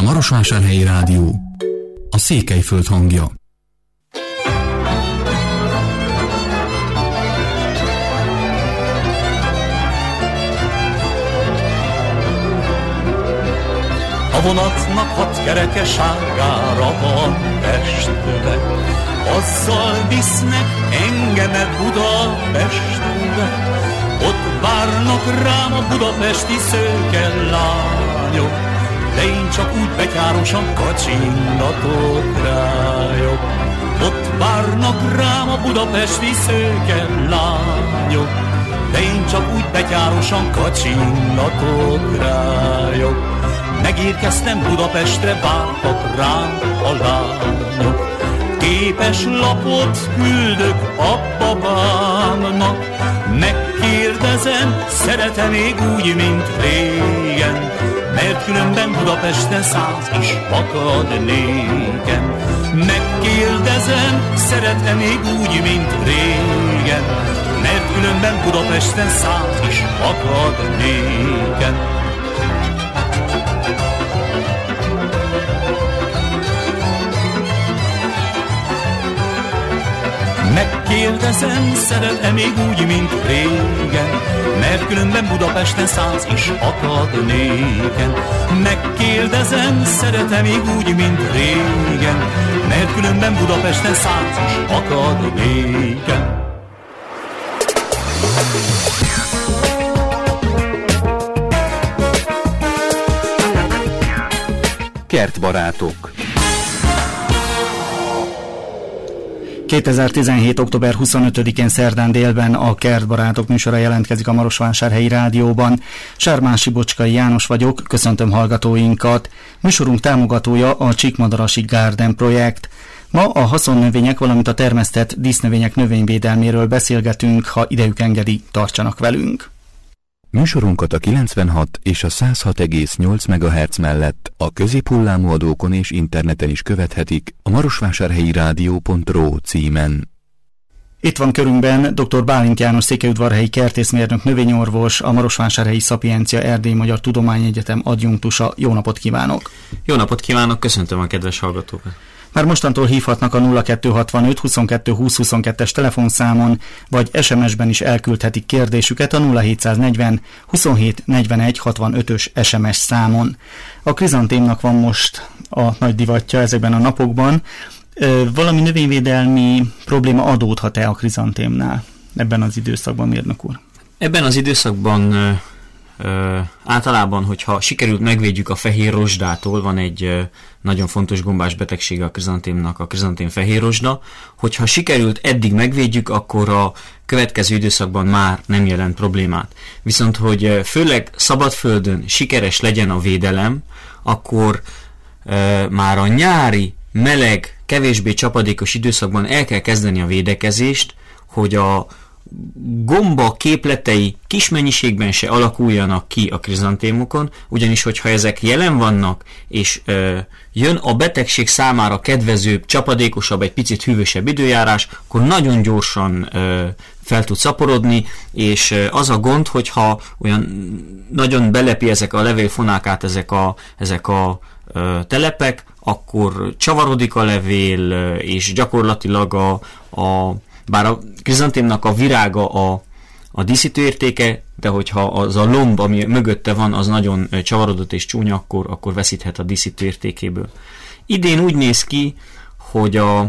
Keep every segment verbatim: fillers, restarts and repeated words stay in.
Marosvásárhelyi Rádió, a Székelyföld hangja. A vonatnak hat kerekeságára van Pestre, azzal visznek engemet Budapestre. Ott várnak rám a budapesti szőke lányok, de én csak úgy betyárosan kacsingatok rájuk. Ott várnak rám a budapesti szőke lányok, de én csak úgy betyárosan kacsingatok rájuk. Megérkeztem Budapestre, vártak rám a lányok. Képes lapot küldök a babámnak, megkérdezem, szeretem még úgy, mint régen, mert különben Budapesten száz is akad nékem. Megkérdezem, szeretem még úgy, mint régen, mert különben Budapesten száz is akad nékem. Megkérdezem, szeret-e még úgy, mint régen, mert különben Budapesten száz is akad nékem. Megkérdezem, szeret-e még úgy, mint régen, mert különben Budapesten száz is akad nékem. Kertbarátok. kétezer-tizenhét. október huszonötödikén szerdán délben a Kertbarátok műsora jelentkezik a Marosvásárhelyi Rádióban. Sármási Bocskai János vagyok, köszöntöm hallgatóinkat. Műsorunk támogatója a Csíkmadarasi Garden projekt. Ma a haszonnövények, valamint a termesztett dísznövények növényvédelméről beszélgetünk, ha idejük engedi, tartsanak velünk. Műsorunkat a kilencvenhat és a száz hat egész nyolc megahertz mellett a középhullámú adókon és interneten is követhetik a marosvásárhelyi rádió pont ro címen. Itt van körünkben dr. Bálint János székelyudvarhelyi kertészmérnök, növényorvos, a Marosvásárhelyi Szapiencia Erdély Magyar Tudományegyetem adjunktusa. Jó napot kívánok! Jó napot kívánok, köszöntöm a kedves hallgatókat! Már mostantól hívhatnak a nulla kettő hatvanöt huszonkettő húsz huszonkettes telefonszámon, vagy es em es-ben is elküldhetik kérdésüket a nulla hétszáznegyven huszonhét negyvenegy hatvanötös es em es számon. A krizantémnak van most a nagy divatja ezekben a napokban. Valami növényvédelmi probléma adódhat-e a krizantémnál ebben az időszakban, mérnök úr? Ebben az időszakban ö, ö, általában, hogyha sikerült megvédjük a fehér rozsdától, van egy ö, nagyon fontos gombás betegsége a krizantémnak, a krizantém fehér rozsda. Hogyha sikerült eddig megvédjük, akkor a következő időszakban már nem jelent problémát. Viszont, hogy főleg szabadföldön sikeres legyen a védelem, akkor ö, már a nyári, meleg, kevésbé csapadékos időszakban el kell kezdeni a védekezést, hogy a gomba képletei kis mennyiségben se alakuljanak ki a krizantémokon, ugyanis hogyha ezek jelen vannak, és ö, jön a betegség számára kedvezőbb, csapadékosabb, egy picit hűvösebb időjárás, akkor nagyon gyorsan ö, fel tud szaporodni, és ö, az a gond, hogyha olyan nagyon belepi ezek a levélfonákát, ezek a, ezek a ö, telepek, akkor csavarodik a levél, ö, és gyakorlatilag a, a bár a krizantémnak a virága a, a díszítőértéke, de hogyha az a lomb, ami mögötte van, az nagyon csavarodott és csúnya, akkor, akkor veszíthet a díszítőértékéből. Idén úgy néz ki, hogy a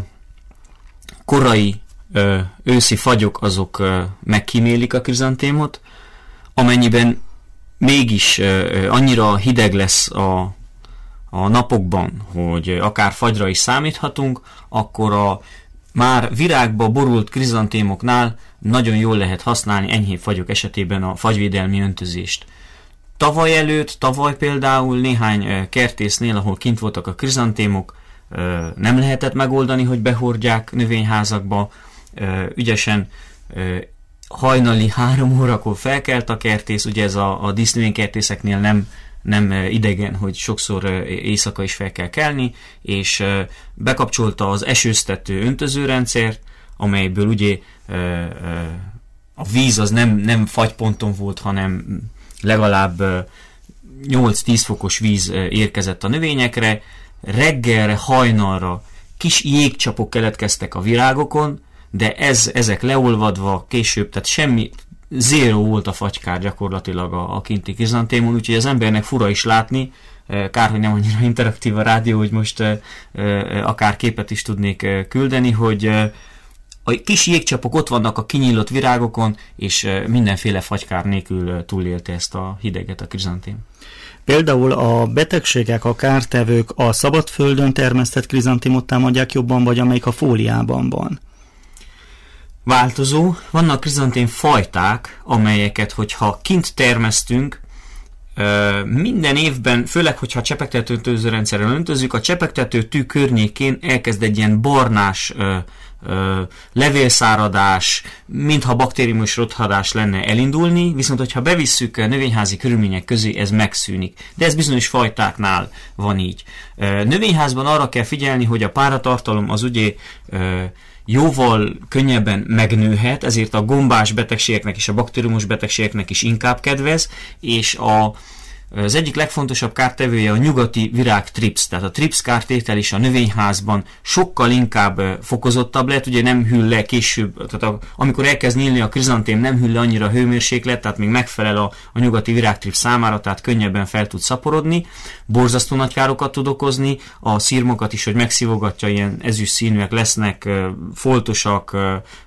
korai ö, őszi fagyok azok ö, megkímélik a krizantémot, amennyiben mégis ö, annyira hideg lesz a, a napokban, hogy akár fagyra is számíthatunk, akkor a már virágba borult krizantémoknál nagyon jól lehet használni enyhébb fagyok esetében a fagyvédelmi öntözést. Tavaly előtt, tavaly például néhány kertésznél, ahol kint voltak a krizantémok, nem lehetett megoldani, hogy behordják növényházakba. Ügyesen hajnali három órakor felkelt a kertész, ugye ez a, a dísznövénykertészeknél nem nem idegen, hogy sokszor éjszaka is fel kell kelni, és bekapcsolta az esőztető öntözőrendszert, amelyből ugye a víz az nem, nem fagyponton volt, hanem legalább nyolc-tíz fokos víz érkezett a növényekre, reggelre, hajnalra kis jégcsapok keletkeztek a virágokon, de ez, ezek leolvadva később, tehát semmi, zéro volt a fagykár gyakorlatilag a, a kinti krizantémon, úgyhogy az embernek fura is látni, kár, hogy nem annyira interaktív a rádió, hogy most akár képet is tudnék küldeni, hogy a kis jégcsapok ott vannak a kinyílott virágokon, és mindenféle fagykár nélkül túlélte ezt a hideget a krizantém. Például a betegségek, a kártevők a szabadföldön termesztett krizantémot támadják jobban, vagy amelyik a fóliában van? Változó. Vannak krizantém fajták, amelyeket, hogyha kint termesztünk, minden évben, főleg, hogyha a csepegtető rendszerrel öntözzük, a csepegtető tű környékén elkezd egy ilyen barnás ö, ö, levélszáradás, mintha baktériumos rothadás lenne elindulni, viszont hogyha bevisszük növényházi körülmények közé, ez megszűnik. De ez bizonyos fajtáknál van így. Növényházban arra kell figyelni, hogy a páratartalom az ugye ö, jóval könnyebben megnőhet, ezért a gombás betegségeknek és a baktériumos betegségeknek is inkább kedvez, és a, az egyik legfontosabb kártevője a nyugati virág trips, tehát a trips kártétel is a növényházban sokkal inkább fokozottabb lehet, ugye nem hűl le később, tehát a, amikor elkezd nyílni a krizantém, nem hűl le annyira a hőmérséklet, tehát még megfelel a, a nyugati virág trips számára, tehát könnyebben fel tud szaporodni, borzasztó nagy károkat tud okozni, a szirmokat is, hogy megszívogatja, ilyen ezüst színűek lesznek, foltosak,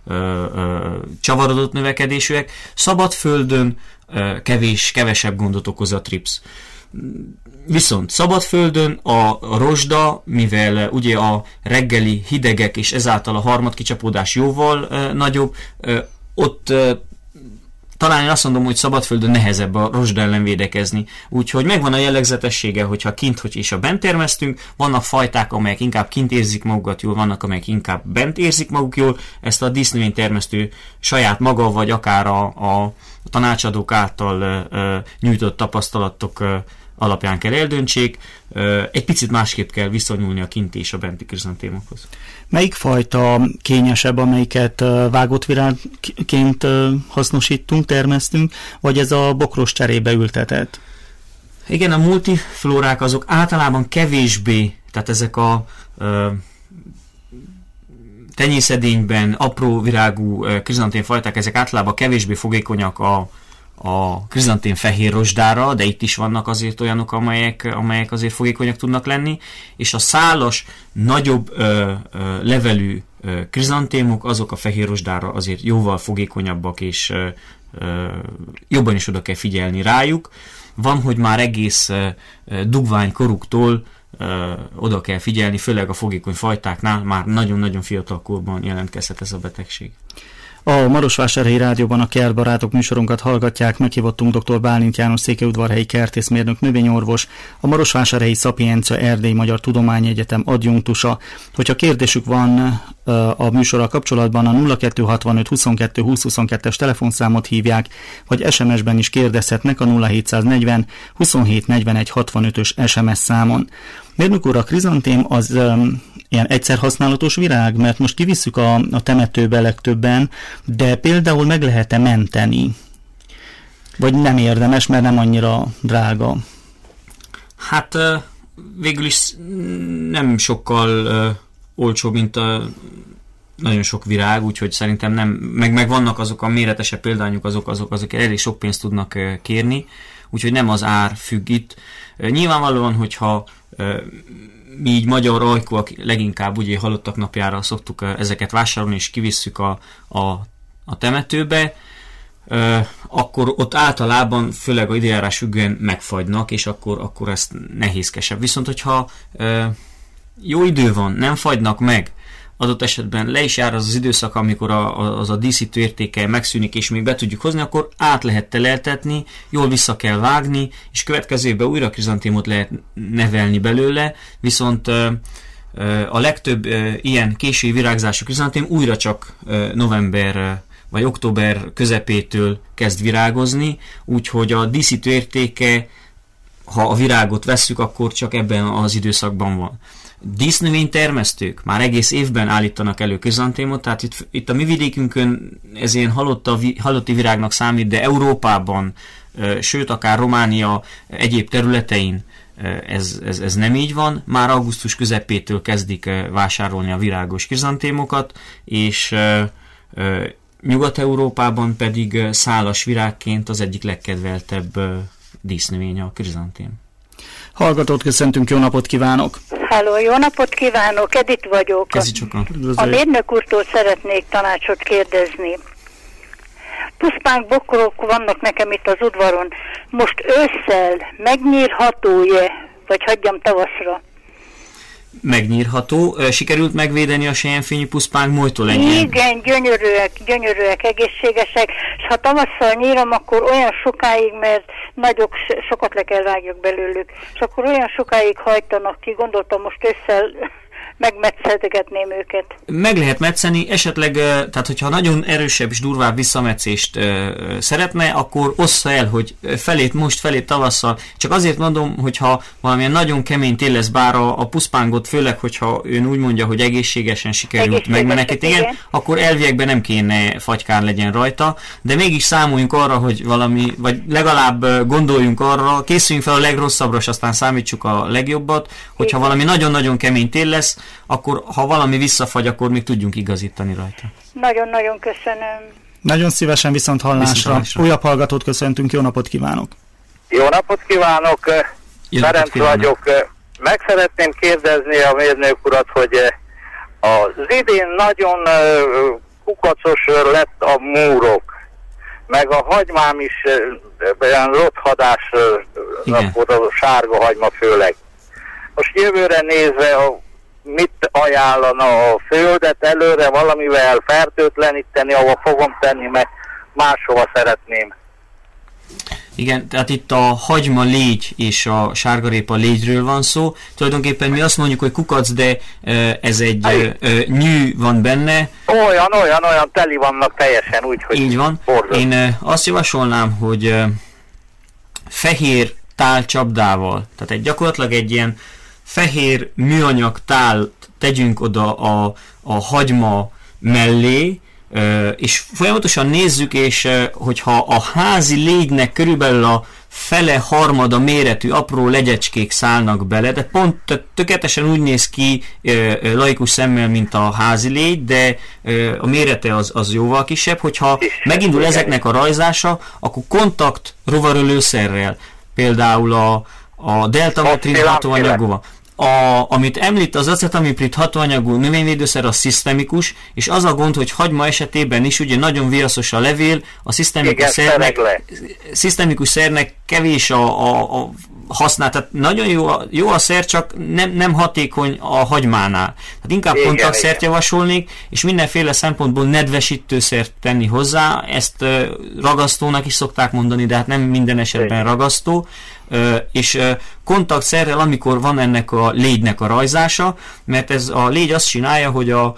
csavarodott növekedésűek. Szabad földön kevés, kevesebb gondot okoz a trips. Viszont szabadföldön a rozsda, mivel ugye a reggeli hidegek és ezáltal a harmadkicsapódás jóval uh, nagyobb, uh, ott uh, talán én azt mondom, hogy szabadföldön nehezebb a rozsda ellen védekezni. Úgyhogy megvan a jellegzetessége, hogyha kint hogy és a bent termesztünk, vannak fajták, amelyek inkább kint érzik magukat jól, vannak, amelyek inkább bent érzik maguk jól. Ezt a dísznövénytermesztő saját maga, vagy akár a, a tanácsadók által uh, nyújtott tapasztalatok uh, alapján kell eldöntsék. Uh, egy picit másképp kell viszonyulni a kinti és a benti krizantémokhoz. Melyik fajta kényesebb, amelyiket uh, vágott virágként uh, hasznosítunk, termesztünk, vagy ez a bokros cserébe ültetett? Igen, a multiflórák azok általában kevésbé, tehát ezek a uh, tenyészedényben apró virágú uh, krizantémfajták, ezek általában kevésbé fogékonyak a, a krizantém fehér rozsdára, de itt is vannak azért olyanok, amelyek, amelyek azért fogékonyak tudnak lenni, és a szálas, nagyobb ö, ö, levelű ö, krizantémok, azok a fehér rozsdára azért jóval fogékonyabbak, és ö, ö, jobban is oda kell figyelni rájuk. Van, hogy már egész ö, dugvány koruktól ö, oda kell figyelni, főleg a fogékony fajtáknál már nagyon-nagyon fiatal korban jelentkezhet ez a betegség. A Marosvásárhelyi Rádióban a Kertbarátok műsorunkat hallgatják, meghívottunk dr. Bálint János székelyudvarhelyi kertészmérnök növényorvos, a Marosvásárhelyi Szapiencia Erdélyi Magyar Tudományegyetem adjunktusa. Hogyha kérdésük van a műsorral kapcsolatban, a nulla kettő hatvanöt huszonkettő húsz huszonkettes telefonszámot hívják, vagy es em es-ben is kérdezhetnek a nulla hétszáznegyven huszonhét negyvenegy hatvanötös es em es számon. Mérnök úr, a krizantém az um, ilyen egyszer használatos virág, mert most kivisszük a, a temetőbe legtöbben, de például meg lehet-e menteni? Vagy nem érdemes, mert nem annyira drága? Hát uh, végül is nem sokkal uh, olcsó, mint a nagyon sok virág, úgyhogy szerintem nem, meg, meg vannak azok a méretesebb példányok, azok, azok, azok elég sok pénzt tudnak uh, kérni, úgyhogy nem az ár függ itt. Uh, nyilvánvalóan, hogyha uh, mi így magyar ajkúak leginkább ugye halottak napjára szoktuk uh, ezeket vásárolni, és kivisszük a, a, a temetőbe, uh, akkor ott általában, főleg a időjárás függően megfagynak, és akkor, akkor ezt nehézkesebb. Viszont, hogyha uh, jó idő van, nem fagynak meg, adott esetben le is jár az az időszak, amikor a, a, az a díszítő értéke megszűnik, és még be tudjuk hozni, akkor át lehet teleltetni, jól vissza kell vágni, és következő évben újra krizantémot lehet nevelni belőle, viszont ö, ö, a legtöbb ö, ilyen késői virágzású krizantém újra csak ö, november ö, vagy október közepétől kezd virágozni, úgyhogy a díszítő értéke ha a virágot vesszük, akkor csak ebben az időszakban van. Dísznövénytermesztők már egész évben állítanak elő krizantémot, tehát itt, itt a mi vidékünkön ez ilyen halotta, halotti virágnak számít, de Európában, sőt akár Románia egyéb területein ez, ez, ez nem így van. Már augusztus közepétől kezdik vásárolni a virágos krizantémokat, és Nyugat-Európában pedig szálas virágként az egyik legkedveltebb dísznövény a krizantém. Hallgatót köszöntünk, jó napot kívánok! Halló, jó napot kívánok, Edith vagyok. A mérnök úrtól szeretnék tanácsot kérdezni. Puszpánk bokrok vannak nekem itt az udvaron. Most ősszel megnyírható-e, vagy hagyjam tavaszra? Megnyírható. Sikerült megvédeni a selyemfényű puszpánk molytól egy ilyen? Igen, gyönyörűek, gyönyörűek, egészségesek, és ha tavasszal nyírom, akkor olyan sokáig, mert nagyok, sokat le kell vágjak belőlük, és akkor olyan sokáig hajtanak ki, gondoltam most ősszel megmetszegetném őket. Meg lehet metszeni, esetleg, tehát hogyha nagyon erősebb és durvább visszametszést uh, szeretne, akkor ossza el, hogy felét most, felét tavasszal. Csak azért mondom, hogyha valamilyen nagyon kemény tél lesz, bár a, a puszpángot, főleg, hogyha ön úgy mondja, hogy egészségesen sikerült megmenekíteni, igen, igen, akkor elviekben nem kéne fagykár legyen rajta, de mégis számoljunk arra, hogy valami, vagy legalább gondoljunk arra, készüljünk fel a legrosszabbra, és aztán számítsuk a legjobbat, hogyha igen, valami nagyon-nagyon kemény tél lesz, akkor ha valami visszafagy, akkor még tudjunk igazítani rajta. Nagyon-nagyon köszönöm. Nagyon szívesen viszont hallásra. Újabb hallgatót köszöntünk, jó napot kívánok! Jó napot kívánok! Jó Ferenc napot kívánok. vagyok. Meg szeretném kérdezni a mérnök urat, hogy az idén nagyon kukacos lett a múrok, meg a hagymám is olyan rothadás, akkor a sárga hagyma főleg. Most jövőre nézve a mit ajánlana a földet előre valamivel fertőtleníteni, ahol fogom tenni, mert máshova szeretném. Igen, tehát itt a hagyma légy és a sárgarépa légyről van szó. Tulajdonképpen mi azt mondjuk, hogy kukac, de ez egy ö, nyű van benne. Olyan, olyan, olyan teli vannak teljesen, úgyhogy... Így van. Borzat. Én azt javasolnám, hogy fehér tálcsapdával, tehát egy gyakorlatilag egy ilyen fehér műanyag tál tegyünk oda a, a hagyma mellé, és folyamatosan nézzük, és hogyha a házi légynek körülbelül a fele harmada méretű apró legyecskék szállnak bele, de pont tökéletesen úgy néz ki laikus szemmel, mint a házi légy, de a mérete az, az jóval kisebb. Hogyha megindul ezeknek a rajzása, akkor kontakt rovarölőszerrel, például a, a deltametrin hatóanyagúval, A, amit említ, az acetamiprid hatóanyagú növényvédőszer a szisztemikus, és az a gond, hogy hagyma esetében is ugye nagyon viaszos a levél, a szisztemikus szernek, szisztemikus szernek kevés a, a, a használ, tehát nagyon jó a, jó a szer, csak nem, nem hatékony a hagymánál. Tehát inkább igen, kontaktszert javasolnék, és mindenféle szempontból nedvesítőszert tenni hozzá, ezt uh, ragasztónak is szokták mondani, de hát nem minden esetben ragasztó, uh, és uh, kontaktszerrel, amikor van ennek a légynek a rajzása, mert ez a légy azt csinálja, hogy a,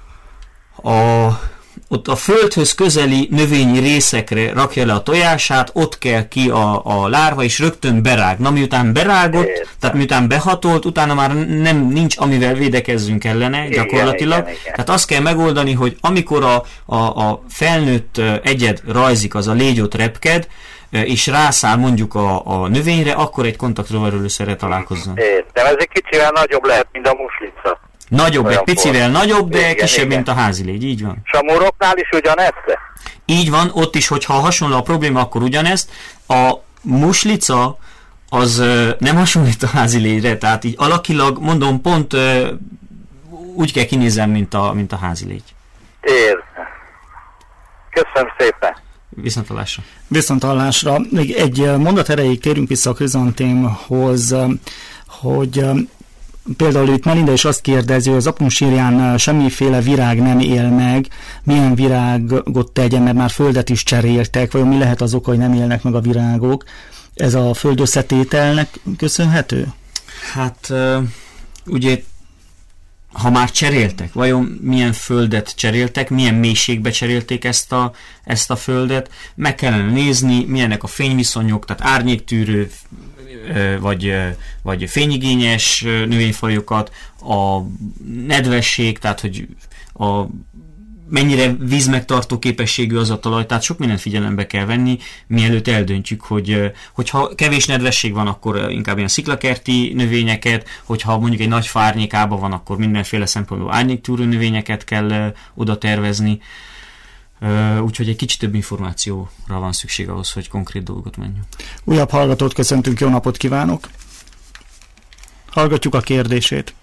a ott a földhöz közeli növényi részekre rakja le a tojását, ott kell ki a, a lárva, és rögtön berág. Na, miután berágott, igen, tehát miután behatolt, utána már nem nincs, amivel védekezzünk ellene, igen, gyakorlatilag. Igen, igen. Tehát azt kell megoldani, hogy amikor a, a, a felnőtt egyed rajzik, az a légy ott repked, és rászáll mondjuk a, a növényre, akkor egy kontaktrovarölőszerre találkozzon. Értem, ez egy kicsivel nagyobb lehet, mint a muslica. Nagyobb, olyan egy picivel for. nagyobb, de igen, kisebb, igen, mint a házilégy, így van. És a múroknál is ugyanezt? Így van, ott is, hogyha hasonló a probléma, akkor ugyanezt. A muslica az ö, nem hasonlít a házilégyre, tehát így alakilag, mondom, pont ö, úgy kell kinézem, mint a, mint a házilégy. Értem. Köszönöm szépen. Viszonthallásra. Viszonthallásra. Még egy mondat erejéig térünk vissza a krizantémhoz, hogy például itt Melinda is azt kérdezi, hogy az aprósírján semmiféle virág nem él meg, milyen virágot tegyen, mert már földet is cseréltek, vajon mi lehet az oka, hogy nem élnek meg a virágok? Ez a földösszetételnek köszönhető? Hát ugye, ha már cseréltek, vajon milyen földet cseréltek, milyen mélységbe cserélték ezt a, ezt a földet, meg kellene nézni, milyenek a fényviszonyok, tehát árnyéktűrő, vagy, vagy fényigényes növényfajokat, a nedvesség, tehát hogy a mennyire vízmegtartó képességű az a talaj, tehát sok mindent figyelembe kell venni, mielőtt eldöntjük, hogy hogyha kevés nedvesség van, akkor inkább ilyen sziklakerti növényeket, hogyha mondjuk egy nagy fa árnyékában van, akkor mindenféle szempontból árnyéktúró növényeket kell oda tervezni. Úgyhogy egy kicsit több információra van szükség ahhoz, hogy konkrét dolgot menjünk. Újabb hallgatót köszöntünk, jó napot kívánok! Hallgatjuk a kérdését.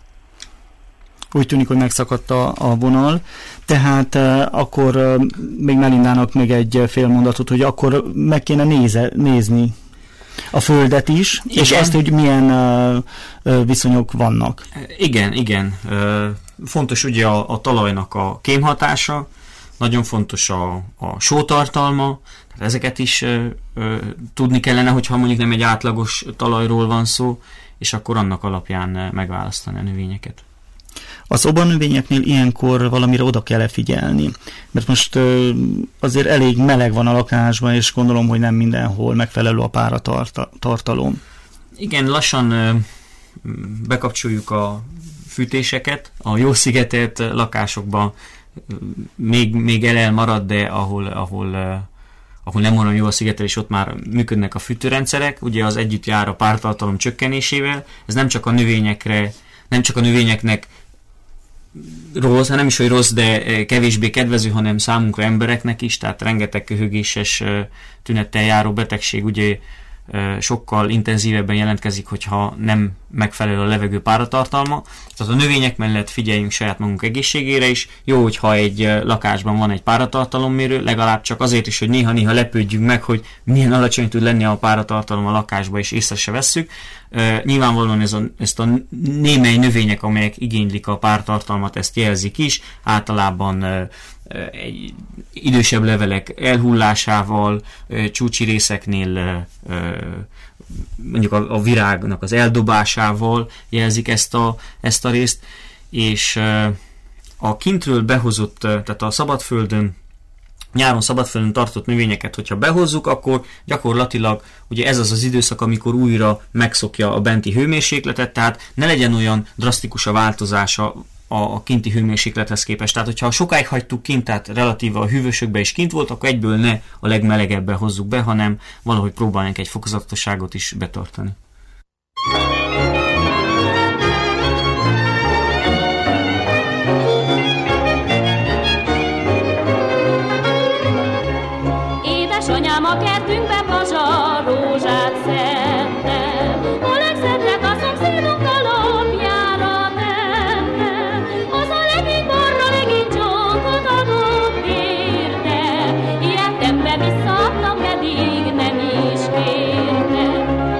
Úgy tűnik, hogy megszakadt a, a vonal, tehát uh, akkor uh, még Melindának még egy fél mondatot, hogy akkor meg kéne néze, nézni a Földet is, igen. És azt, hogy milyen uh, uh, viszonyok vannak. Igen, igen. Uh, fontos ugye a, a talajnak a kémhatása, nagyon fontos a, a sótartalma, tehát ezeket is uh, uh, tudni kellene, hogyha mondjuk nem egy átlagos talajról van szó, és akkor annak alapján uh, megválasztani a növényeket. A szobanövényeknél ilyenkor valamire oda kell figyelni, mert most ö, azért elég meleg van a lakásban, és gondolom, hogy nem mindenhol megfelelő a páratartalom. Igen, lassan ö, bekapcsoljuk a fűtéseket, a jó szigetelt lakásokban még, még elel marad, de ahol, ahol, ö, ahol nem olyan jó a szigetelés, ott már működnek a fűtőrendszerek, ugye az együtt jár a páratartalom csökkenésével, ez nem csak a növényekre, nem csak a növényeknek rossz, nem is, hogy rossz, de kevésbé kedvező, hanem számunkra embereknek is, tehát rengeteg köhögéses tünettel járó betegség ugye sokkal intenzívebben jelentkezik, hogyha nem megfelelő a levegő páratartalma. Tehát a növények mellett figyeljünk saját magunk egészségére is. Jó, hogyha egy lakásban van egy páratartalommérő, legalább csak azért is, hogy néha-néha lepődjünk meg, hogy milyen alacsony tud lenni a páratartalom a lakásba, és észre se vesszük. Uh, nyilvánvalóan ez a, ezt a némely növények, amelyek igénylik a páratartalmat, ezt jelzik is. Általában uh, egy idősebb levelek elhullásával, uh, csúcsi részeknél uh, mondjuk a, a virágnak az eldobásával jelzik ezt a, ezt a részt, és uh, a kintről behozott, uh, tehát a szabadföldön, nyáron szabadföldön tartott növényeket, hogyha behozzuk, akkor gyakorlatilag ugye ez az az időszak, amikor újra megszokja a benti hőmérsékletet, tehát ne legyen olyan drasztikus a változása a, a kinti hőmérséklethez képest. Tehát, hogyha sokáig hagytuk kint, tehát relatíve a hűvösökbe is kint volt, akkor egyből ne a legmelegebben hozzuk be, hanem valahogy próbálnánk egy fokozatosságot is betartani. Anyám a kertünkbe pazsar rózsát szedte, a legszebbre a szomszédunk alapjára tette, az a legény barra legény csókot adott érte, ijedtem be visszaadtam, pedig nem is kérte.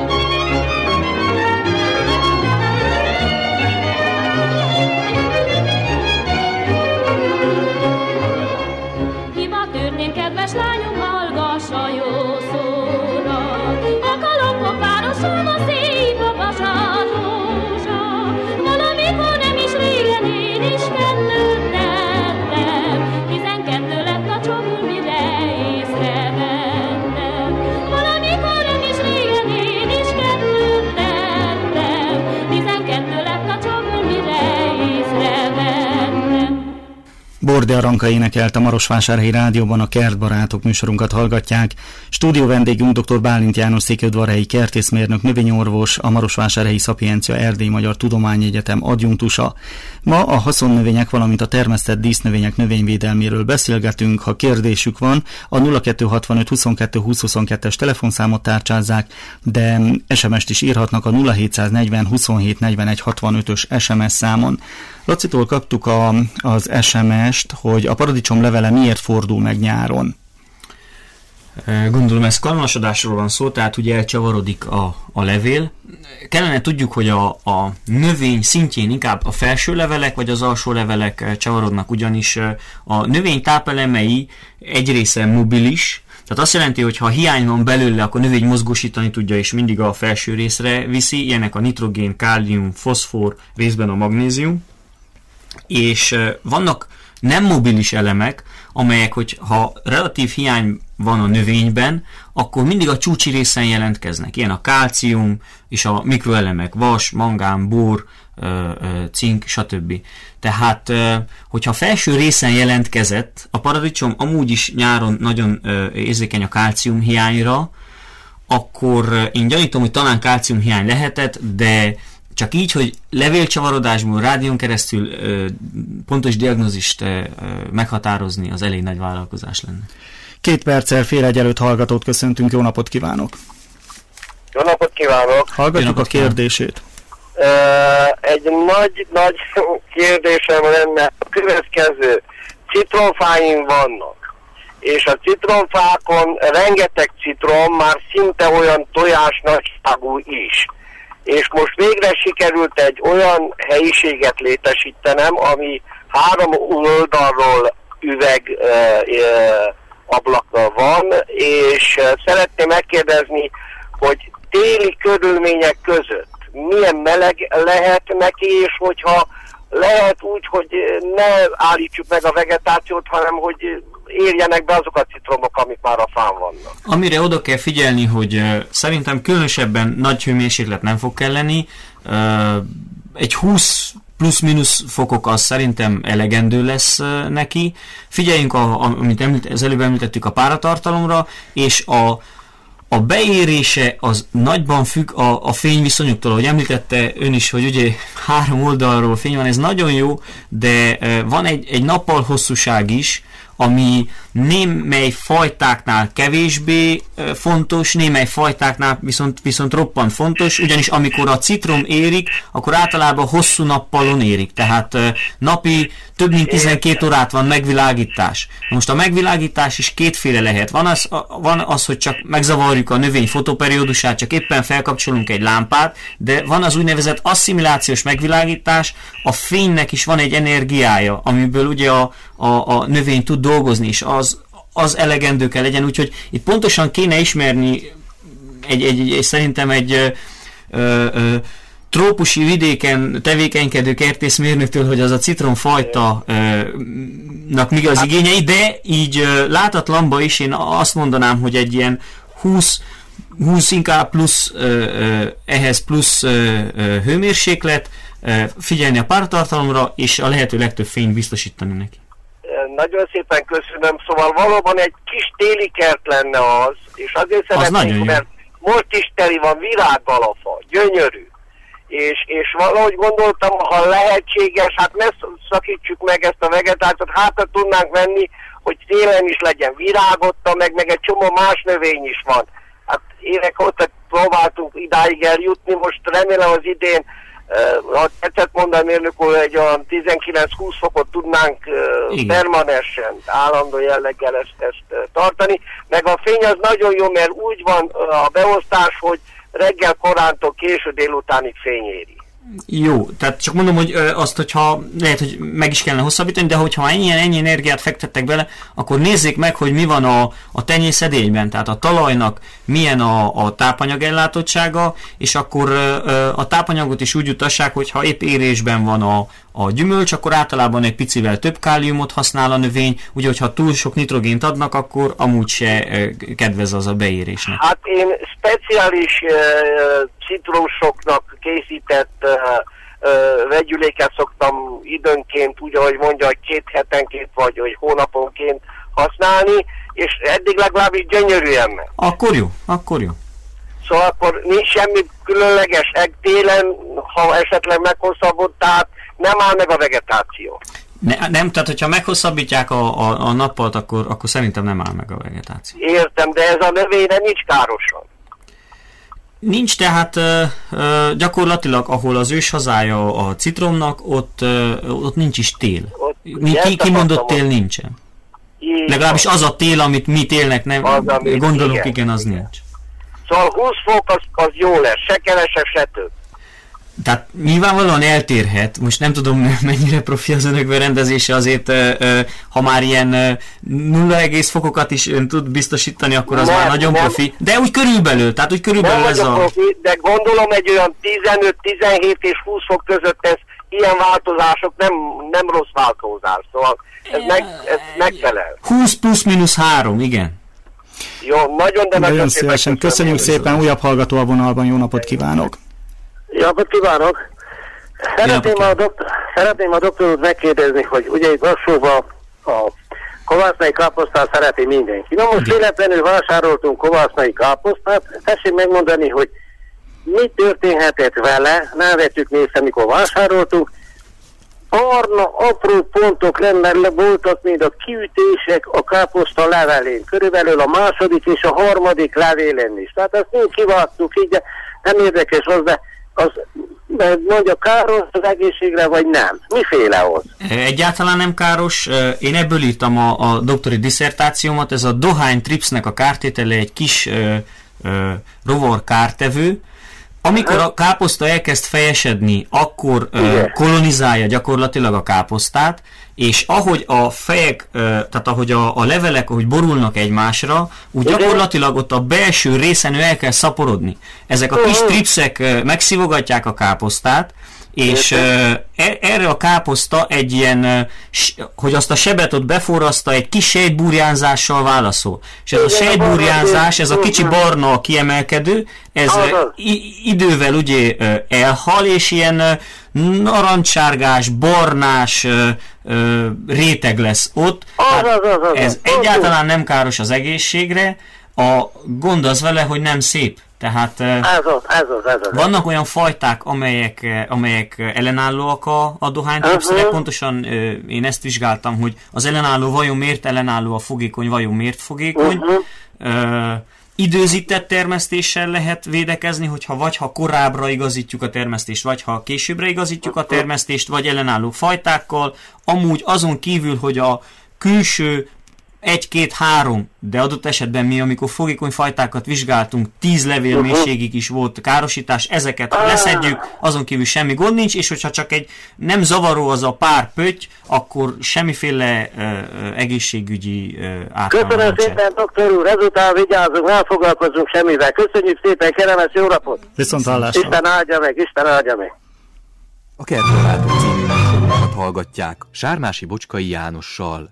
Hiba történt, kedves lányom, a jó szóra, a kalapok városában szép a pazsar rózsa. Valamikor nem is régen én is kettőt tettem, tizenkettő lett a csomul, mire észrevettem. Valamikor nem is régen én is kettőt tettem, tizenkettő lett a csomul, mire észrevettem. Borde Aranka énekelt a Marosvásárhelyi Rádióban, a Kertbarátok műsorunkat hallgatják. Stúdió vendégünk dr. Bálint János székelyudvarhelyi kertészmérnök, növényorvos, a Marosvásárhelyi Szapiencia Erdélyi Magyar Tudományegyetem adjunktusa. Ma a haszonnövények, valamint a termesztett dísznövények növényvédelméről beszélgetünk. Ha kérdésük van, a nulla kettő hatvanöt huszonkettő húsz huszonkettes telefonszámot tárcsázzák, de es em es-t is írhatnak a nulla hétszáznegyven huszonhét negyvenegy hatvanötös es em es számon. Lacitól kaptuk a, az es em es-t, hogy a paradicsom levele miért fordul meg nyáron. Gondolom, ez kalmasodásról van szó, tehát ugye elcsavarodik a, a levél. Kellene tudjuk, hogy a, a növény szintjén inkább a felső levelek vagy az alsó levelek csavarodnak, ugyanis a növény tápelemei egy része mobilis, tehát azt jelenti, hogy ha hiány van belőle, akkor a növény mozgósítani tudja, és mindig a felső részre viszi. Ilyenek a nitrogén, kálium, foszfor, részben a magnézium. És vannak nem mobilis elemek, amelyek, hogy ha relatív hiány van a növényben, akkor mindig a csúcsi részen jelentkeznek. Ilyen a kálcium és a mikroelemek, vas, mangán, bór, cink, stb. Tehát, hogyha a felső részen jelentkezett, a paradicsom amúgy is nyáron nagyon érzékeny a kálcium hiányra, akkor én gyanítom, hogy talán kálcium hiány lehetett, de csak így, hogy levélcsavarodásból rádión keresztül ö, pontos diagnózist ö, meghatározni, az elég nagy vállalkozás lenne. Két perccel fél egy előtt hallgatót köszöntünk, jó napot kívánok! Jó napot kívánok! Hallgatjuk napot a kérdését. Uh, egy nagy-nagy kérdésem lenne a következő. Citromfáim vannak, és a citromfákon rengeteg citrom, már szinte olyan tojás nagyságú is. És most végre sikerült egy olyan helyiséget létesítenem, ami három oldalról üveg uh, uh, ablaka van, és uh, szeretném megkérdezni, hogy téli körülmények között milyen meleg lehet neki, és hogyha lehet úgy, hogy ne állítsuk meg a vegetációt, hanem hogy érjenek be azok a citromok, amik már a fán vannak. Amire oda kell figyelni, hogy uh, szerintem különösebben nagy hőmérséklet nem fog kelleni. Uh, egy húsz plusz-minusz fokok az szerintem elegendő lesz uh, neki. Figyeljünk, a, a, amit említ, az előbb említettük, a páratartalomra, és a A beérése az nagyban függ a, a fényviszonyoktól, ahogy említette ön is, hogy ugye három oldalról fény van, ez nagyon jó, de van egy, egy nappal hosszúság is, ami némely fajtáknál kevésbé fontos, némely fajtáknál viszont, viszont roppant fontos, ugyanis amikor a citrom érik, akkor általában hosszú nappalon érik, tehát napi több mint tizenkét órát van megvilágítás. Most a megvilágítás is kétféle lehet. Van az, van az, hogy csak megzavarjuk a növény fotoperiódusát, csak éppen felkapcsolunk egy lámpát, de van az úgynevezett asszimilációs megvilágítás, a fénynek is van egy energiája, amiből ugye a, a, a növény tud dolgozni, és az, az elegendő kell legyen, úgyhogy itt pontosan kéne ismerni egy, egy, egy szerintem egy ö, ö, trópusi vidéken tevékenykedő kertészmérnöktől, hogy az a citromfajta-nak mi az igényei, de így ö, látatlanba is én azt mondanám, hogy egy ilyen húsz, húsz inkább plusz, ö, ö, ehhez plusz ö, ö, hőmérséklet, ö, figyelni a pártartalomra, és a lehető legtöbb fényt biztosítani neki. Nagyon szépen köszönöm, szóval valóban egy kis téli kert lenne az, és azért szeretném, mert most is teli van virággal a fa, gyönyörű. És, és valahogy gondoltam, ha lehetséges, hát ne szakítsuk meg ezt a vegetációt, hátra tudnánk venni, hogy télen is legyen virágotta, meg, meg egy csomó más növény is van. Hát évek óta próbáltunk idáig eljutni, most remélem az idén, ha tetszett mondani, mérnök úr, egy olyan tizenkilenc-húsz fokot tudnánk uh, permanensen, állandó jelleggel ezt, ezt uh, tartani. Meg a fény az nagyon jó, mert úgy van uh, a beosztás, hogy reggel korántól késő délutánig fény éri. Jó, tehát csak mondom, hogy azt, hogyha lehet, hogy meg is kellene hosszabbítani, de hogyha ennyi, ennyi energiát fektettek bele, akkor nézzék meg, hogy mi van a, a tenyészedényben, tehát a talajnak milyen a, a tápanyagellátottsága, és akkor a tápanyagot is úgy jutassák, hogy ha épp érésben van a, a gyümölcs, akkor általában egy picivel több káliumot használ a növény, úgy, hogyha túl sok nitrogént adnak, akkor amúgy se kedvez az a beérésnek. Hát én speciális uh, citrusoknak készített uh, uh, vegyüléket szoktam időnként, úgy ahogy mondja, hogy két hetenként vagy hogy hónaponként használni, és eddig legalábbis gyönyörűen meg. Akkor jó, akkor jó. Szóval akkor nincs semmi különleges, télen, ha esetleg meghosszabbott, tehát nem áll meg a vegetáció. Ne, nem, tehát hogyha meghosszabbítják a, a, a nappalt, akkor, akkor szerintem nem áll meg a vegetáció. Értem, de ez a növényre nincs károsan. Nincs, tehát ö, ö, gyakorlatilag, ahol az őshazája a citromnak, ott, ö, ott nincs is tél. Ott, ki, kimondott tél nincsen. Így legalábbis az a tél, amit mi télnek nem az, gondolunk, igen, igen, az igen. Nincs. Szóval húsz fok az, az jó lesz, se kevesebb, se több. Tehát nyilvánvalóan eltérhet, most nem tudom mennyire profi az önök berendezése, azért ha már ilyen nulla egész fokokat is ön tud biztosítani, akkor az nem, már nagyon nem. profi. De úgy körülbelül, tehát úgy körülbelül nem ez a... profi, de gondolom egy olyan tizenöt, tizenhét és húsz fok között ez ilyen változások nem, nem rossz változás, szóval ez, meg, ez megfelel. húsz plusz mínusz három, igen. Jó, nagyon, de nagyon szívesen. Köszönjük szépen, újabb hallgató a vonalban, jó napot kívánok! Jó napot kívánok! Szeretném a, doktor, szeretném a doktorot megkérdezni, hogy ugye itt Varsóban a kovásznai káposztát szereti mindenki. Na most véletlenül vásároltunk kovásznai káposztát, tessék megmondani, hogy mi történhetett vele, nem vettük észre, mikor vásároltuk. Barna, apró pontok lenne, voltak még a kiütések a káposzta levelén, körülbelül a második és a harmadik levélen is. Tehát ezt mind kivágtuk így, de nem érdekes az, de az mondja káros az egészségre, vagy nem? Miféle az? Egyáltalán nem káros. Én ebből írtam a, a doktori disszertációmat. Ez a dohány tripsnek a kártétele egy kis ö, ö, rovar kártevő. Amikor a káposzta elkezd fejesedni, akkor ö, kolonizálja gyakorlatilag a káposztát, és ahogy a fejek, ö, tehát ahogy a, a levelek, ahogy borulnak egymásra, úgy igen, gyakorlatilag ott a belső részen ő el kell szaporodni. Ezek a kis tripszek ö, megszivogatják a káposztát, és ö, erre a káposzta egy ilyen, ö, hogy azt a sebet ott beforraszta, egy kis sejtburjánzással válaszol. És ez a sejtburjánzás, ez a kicsi barna kiemelkedő, ez idővel ugye elhal, és ilyen narancssárgás, barnás réteg lesz ott. Ez egyáltalán nem káros az egészségre, a gond az vele, hogy nem szép. Tehát ez az, ez az, ez az. Vannak olyan fajták, amelyek, amelyek ellenállóak a, a dohánytripszre. Uh-huh. Pontosan én ezt vizsgáltam, hogy az ellenálló vajon miért ellenálló, a fogékony vajon miért fogékony. Uh-huh. Uh, időzített termesztéssel lehet védekezni, hogyha vagy ha korábbra igazítjuk a termesztést, vagy ha későbbre igazítjuk a termesztést, vagy ellenálló fajtákkal. Amúgy azon kívül, hogy a külső egy-két-három, de adott esetben mi, amikor fogékony fajtákat vizsgáltunk, tíz levél mélységig is volt károsítás, ezeket leszedjük, azon kívül semmi gond nincs, és hogyha csak egy nem zavaró az a pár pötty, akkor semmiféle uh, egészségügyi uh, ártalma. Köszönöm szépen, doktor úr, ezután vigyázzunk, nem foglalkozunk semmivel. Köszönjük szépen, kellemes jó napot! Viszont hallásra! Isten áldja meg, Isten áldja meg! A Kertbarátok című műsorunkat hallgatják Sármási Bocskai Jánossal.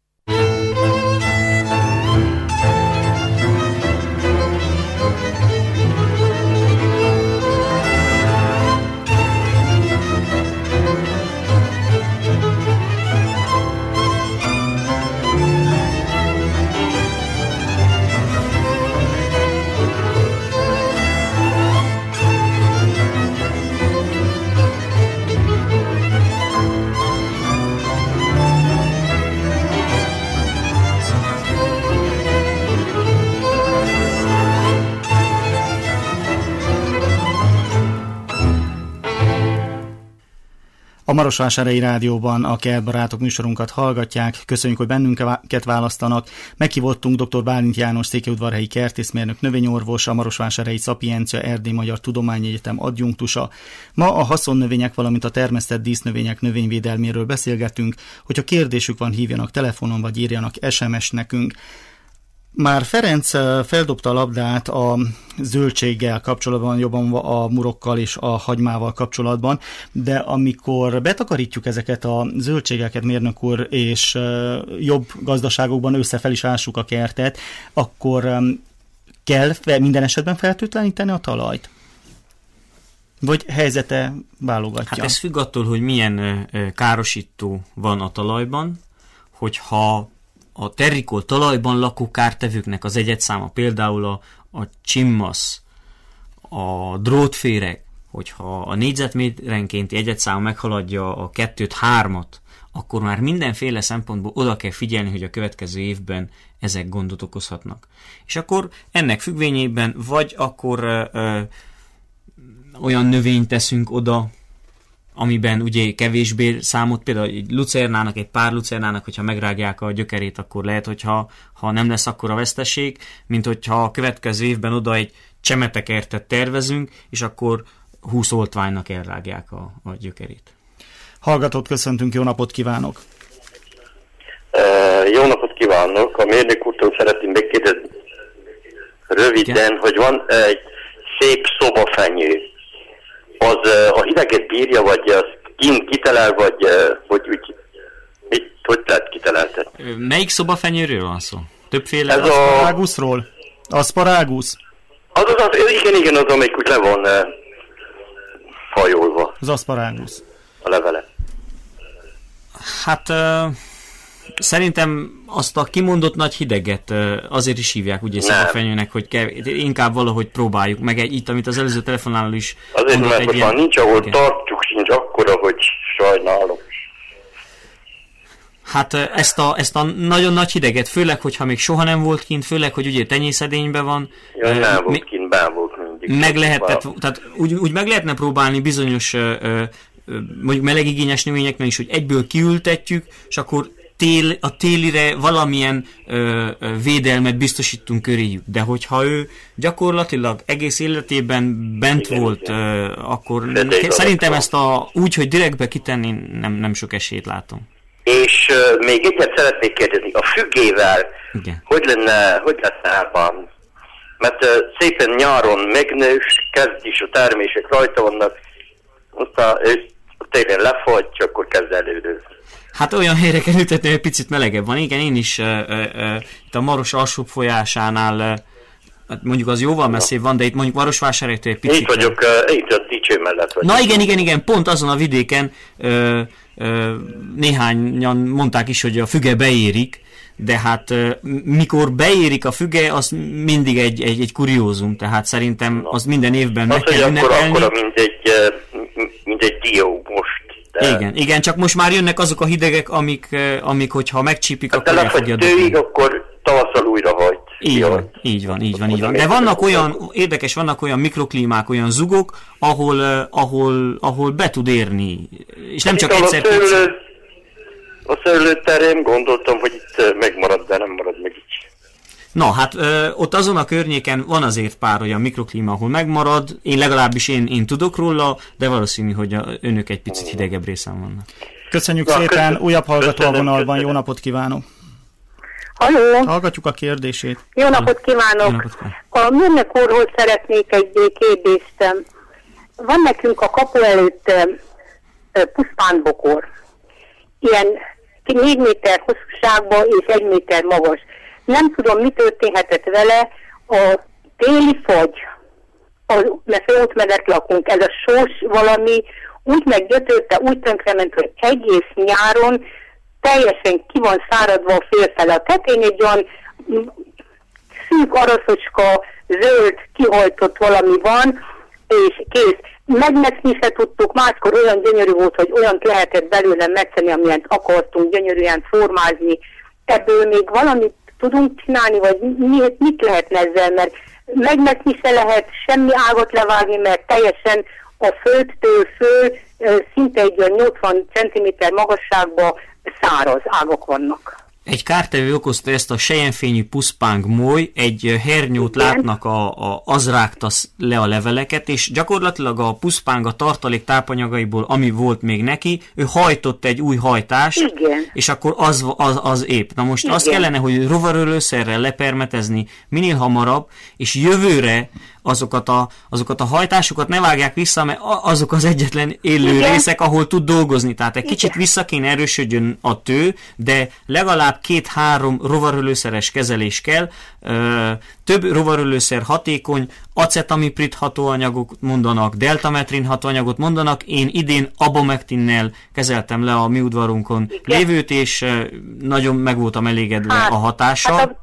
A Marosvásárhelyi Rádióban a Kertbarátok műsorunkat hallgatják. Köszönjük, hogy bennünket választanak. Meghívottunk dr. Bálint János székelyudvarhelyi kertészmérnök, növényorvos, a Marosvásárhelyi Szapiencia Erdély Magyar Tudományegyetem adjunktusa. Ma a haszonnövények, valamint a termesztett dísznövények növényvédelméről beszélgetünk. Hogyha kérdésük van, hívjanak telefonon, vagy írjanak es em es nekünk. Már Ferenc feldobta a labdát a zöldséggel kapcsolatban, jobban a murokkal és a hagymával kapcsolatban, de amikor betakarítjuk ezeket a zöldségeket, mérnök úr, és jobb gazdaságokban összefel is ássuk a kertet, akkor kell minden esetben fertőtleníteni a talajt? Vagy helyzete válogatja? Hát ez függ attól, hogy milyen károsító van a talajban, hogyha a terrikol talajban lakó kártevőknek az egyedszáma, például a, a csimmasz, a drótféreg, hogyha a négyzetméterenkénti egyedszáma meghaladja a kettőt, hármat, akkor már mindenféle szempontból oda kell figyelni, hogy a következő évben ezek gondot okozhatnak. És akkor ennek függvényében vagy akkor ö, ö, olyan növényt teszünk oda, amiben ugye kevésbé számot, például egy lucernának, egy pár lucernának, hogyha megrágják a gyökerét, akkor lehet, hogyha ha nem lesz akkora veszteség, mint hogyha a következő évben oda egy csemetekertet tervezünk, és akkor húsz oltványnak elrágják a, a gyökerét. Hallgatót köszöntünk, jó napot kívánok! Uh, jó napot kívánok! A mérnök úrtól szeretném megkérdezni röviden, igen, hogy van egy szép szobafenyő. Az a hideget bírja, vagy azt kint kitelel, vagy hogy úgy, mit, hogy lehet kiteleltetni? Melyik szobafenyőről van szó? Többféle? Ez aszparáguszról? Aszparágusz? Az, az, az, igen, igen, az, amelyik úgy le van uh, fajolva. Az aszparágusz. A levele. Hát uh, szerintem azt a kimondott nagy hideget uh, azért is hívják ugye szobafenyőnek, hogy kev... inkább valahogy próbáljuk meg egy, itt, amit az előző telefonáló is azért, mondott, mert egy most ilyen... már nincs, ahol igen. tartjuk, sincs akkora, hogy sajnálom. Hát ezt a, ezt a nagyon nagy hideget, főleg, hogyha még soha nem volt kint, főleg, hogy ugye tenyészedényben van. Ja, uh, nem volt kint, benn volt mindig. Meg lehetne, tehát úgy, úgy meg lehetne próbálni bizonyos uh, uh, mondjuk melegigényes növényeknél is, hogy egyből kiültetjük, és akkor tél, a télire valamilyen ö, ö, védelmet biztosítunk köréjük. De hogyha ő gyakorlatilag egész életében bent igen, volt, igen. Ö, akkor ne, szerintem ezt a, úgy, hogy direktbe kitenni, nem, nem sok esélyt látom. És uh, még egyet szeretnék kérdezni, a függével igen. hogy lenne, hogy lenne elbánni? Mert uh, szépen nyáron megnő, kezd is a termések rajta vannak, aztán ő tényleg lefagy, akkor kezd elődőzni. Hát olyan helyre kell ültetni, hogy picit melegebb van. Igen, én is uh, uh, itt a Maros alsóbb folyásánál, uh, mondjuk az jóval messzébb van, de itt mondjuk Marosvásárhelytől egy picit... Itt vagyok, uh, itt a Dicső mellett vagyok. Na igen, igen, igen, pont azon a vidéken uh, uh, néhányan mondták is, hogy a füge beérik, de hát uh, mikor beérik a füge, az mindig egy, egy, egy kuriózum, tehát szerintem no. az minden évben meg kell ünnepelni. Az, hogy mint egy, uh, mint egy dió most. De... Igen, igen, csak most már jönnek azok a hidegek, amik, amik hogyha megcsípik, hát akkor el fogja dobni. akkor tavasszal újra hajt. Így van, így van, így van, így van. De vannak olyan, érdekes, vannak olyan mikroklímák, olyan zugok, ahol, ahol, ahol be tud érni. És nem csak egyszer... A szőlő, a szőlőterén gondoltam, hogy itt megmarad, de nem marad meg így. Na, hát ö, ott azon a környéken van azért pár olyan mikroklíma, ahol megmarad, én legalábbis én, én tudok róla, de valószínű, hogy a, önök egy picit hidegebb részen vannak. Köszönjük Na, szépen, köszön, újabb hallgató a vonalban, jó napot kívánok! Halló! Hallgatjuk a kérdését. Jó napot kívánok! Jó napot kívánok. A mérnök úrhoz szeretnék egy kérdést. Van nekünk a kapu előtt puszpánbokor. Ilyen négy méter hosszúságban és egy méter magas. Nem tudom, mi történhetett vele, a téli fagy, az, mert ott mellett lakunk, ez a sós valami úgy meggyötörte, úgy tönkrement, hogy egész nyáron teljesen ki van száradva a félfele. A tetején egy olyan szűk araszocska, zöld, kihajtott valami van, és kész. Megmetni se tudtuk, máskor olyan gyönyörű volt, hogy olyan lehetett belőle megtenni, amilyen akartunk gyönyörűen formázni. Ebből még valamit tudunk csinálni, vagy mit, mit lehetne ezzel, mert megmetni se lehet, semmi ágat levágni, mert teljesen a földtől föl szinte egy olyan nyolcvan centiméter magasságban száraz ágak vannak. Egy kártevő okozta ezt a selyemfényű puszpánk moly, egy hernyót igen. látnak, a, a, az rágta le a leveleket, és gyakorlatilag a puszpánk a tartalék tápanyagaiból, ami volt még neki, ő hajtott egy új hajtást, igen. és akkor az, az, az épp. Na most igen. azt kellene, hogy rovarölőszerrel lepermetezni minél hamarabb, és jövőre azokat a, azokat a hajtásokat ne vágják vissza, mert azok az egyetlen élő igen. részek, ahol tud dolgozni. Tehát egy igen. kicsit vissza kéne erősödjön a tő, de legalább két-három rovarölőszeres kezelés kell. Ö, több rovarölőszer hatékony, acetamiprid hatóanyagok mondanak, deltametrin hatóanyagot mondanak. Én idén abomektinnel kezeltem le a mi udvarunkon igen. lévőt, és nagyon meg voltam elégedve hát, a hatással. Hát a...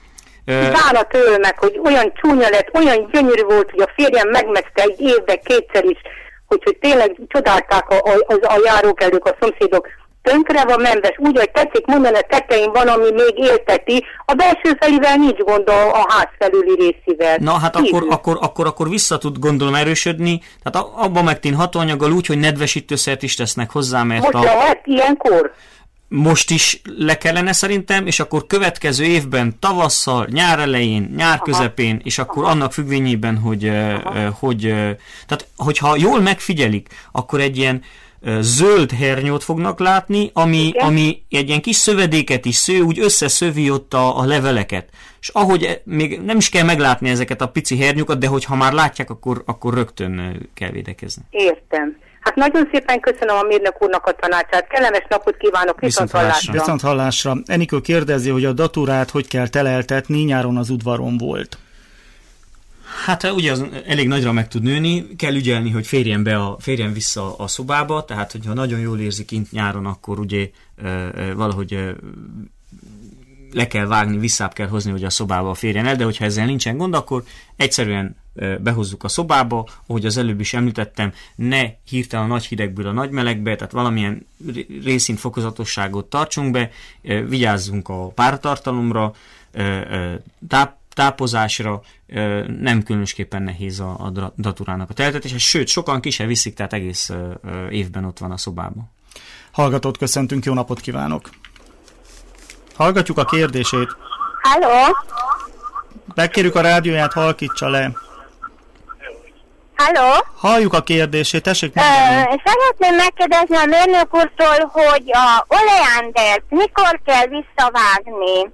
Bánat ölnek, hogy olyan csúnya lett, olyan gyönyörű volt, hogy a férjem megmezte egy évben kétszer is, hogy, hogy tényleg csodálták a, a, a járókelők, a szomszédok. Tönkre van menves, úgy, hogy tetszik mondani, a tetején van, ami még élteti, a belső felivel nincs gond a, a ház felüli részével. Na hát akkor, akkor, akkor, akkor vissza tud gondolom erősödni, tehát abban megtin hatóanyaggal úgy, hogy nedvesítőszert is tesznek hozzá, mert most a... lehet ilyenkor? Most is le kellene szerintem, és akkor következő évben tavasszal, nyár elején, nyár közepén, aha. és akkor aha. annak függvényében, hogy, uh, hogy uh, tehát hogyha jól megfigyelik, akkor egy ilyen uh, zöld hernyót fognak látni, ami, ami egy ilyen kis szövedéket is sző, úgy összeszövi ott a, a leveleket. És ahogy még nem is kell meglátni ezeket a pici hernyókat, de hogyha már látják, akkor, akkor rögtön kell védekezni. Értem. Hát nagyon szépen köszönöm a mérnök úrnak a tanácsát. Kellemes napot kívánok, viszont hallásra. Viszont hallásra. Enikő kérdezi, hogy a daturát hogy kell teleltetni, nyáron az udvaron volt. Hát ugye az elég nagyra meg tud nőni, kell ügyelni, hogy férjen, be a, férjen vissza a szobába, tehát hogyha nagyon jól érzi kint nyáron, akkor ugye e, e, valahogy e, le kell vágni, visszább kell hozni, hogy a szobába férjen el, de hogyha ezzel nincsen gond, akkor egyszerűen e, behozzuk a szobába, ahogy az előbb is említettem, ne hirtelen a nagy hidegből a nagy melegbe, tehát valamilyen részint fokozatosságot tartsunk be, e, vigyázzunk a páratartalomra, e, e, táp tápozásra, nem különösképpen nehéz a, a daturának a teltetése, sőt, sokan ki se viszik, tehát egész évben ott van a szobában. Hallgatót köszöntünk, jó napot kívánok! Hallgatjuk a kérdését. Halló? Megkérjük a rádióját, halkítsa le. Halló? Halljuk a kérdését, tessék mondani. Szeretném megkérdezni a mérnök úrtól, hogy a oleándert mikor kell visszavágni?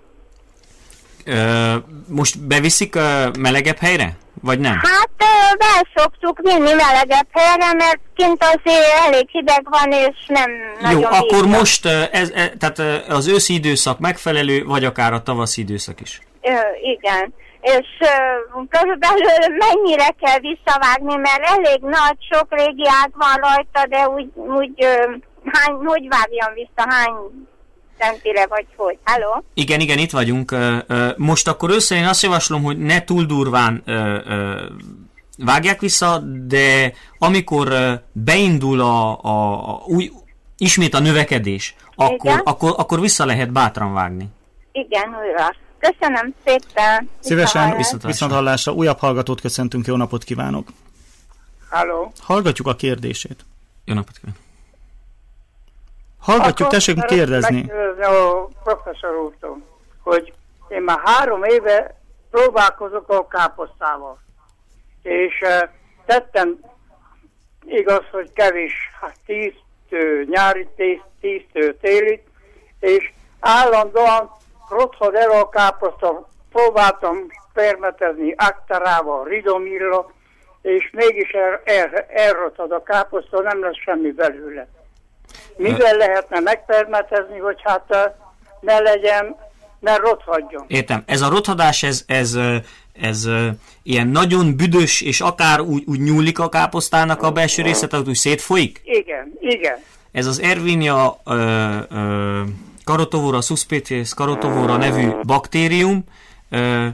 Ö, most beviszik ö, melegebb helyre? Vagy nem? Hát be szoktuk vinni melegebb helyre, mert kint azért elég hideg van, és nem Jó, nagyon akkor bízom. most ez, ez, tehát az őszi időszak megfelelő, vagy akár a tavaszi időszak is? Ö, igen. És uh, körülbelül mennyire kell visszavágni, mert elég nagy, sok régi ág van rajta, de úgy, úgy uh, hány, hogy vágjam vissza, hány centire, vagy hogy? Halló? Igen, igen, itt vagyunk. Most akkor össze én azt javaslom, hogy ne túl durván vágják vissza, de amikor beindul a, a, a új, ismét a növekedés, akkor, akkor, akkor vissza lehet bátran vágni. Igen, újra. Köszönöm szépen. Szívesen, viszont hallásra. Újabb hallgatót köszöntünk, jó napot kívánok. Halló. Hallgatjuk a kérdését. Jó napot kívánok. Hallgatjuk, akkor tessék kérdezni. Megkérdezni a professzor úrtól, hogy én már három éve próbálkozok a káposztával. És uh, tettem, igaz, hogy kevés, hát tíztő nyári, tíz, tíztő télit, és állandóan rothad el a káposzta. Próbáltam permetezni aktarával, ridomilla, és mégis el, el, elrothad a káposzta, nem lesz semmi belőle. Mivel lehetne megpermetezni, hogy hát ne legyen, ne rothadjon? Értem. Ez a rothadás, ez, ez, ez, ez ilyen nagyon büdös, és akár úgy, úgy nyúlik a káposztának a belső része, tehát úgy szétfolyik? Igen, igen. Ez az Erwinia ö, ö, carotovora suspecies carotovora nevű baktérium. Ö,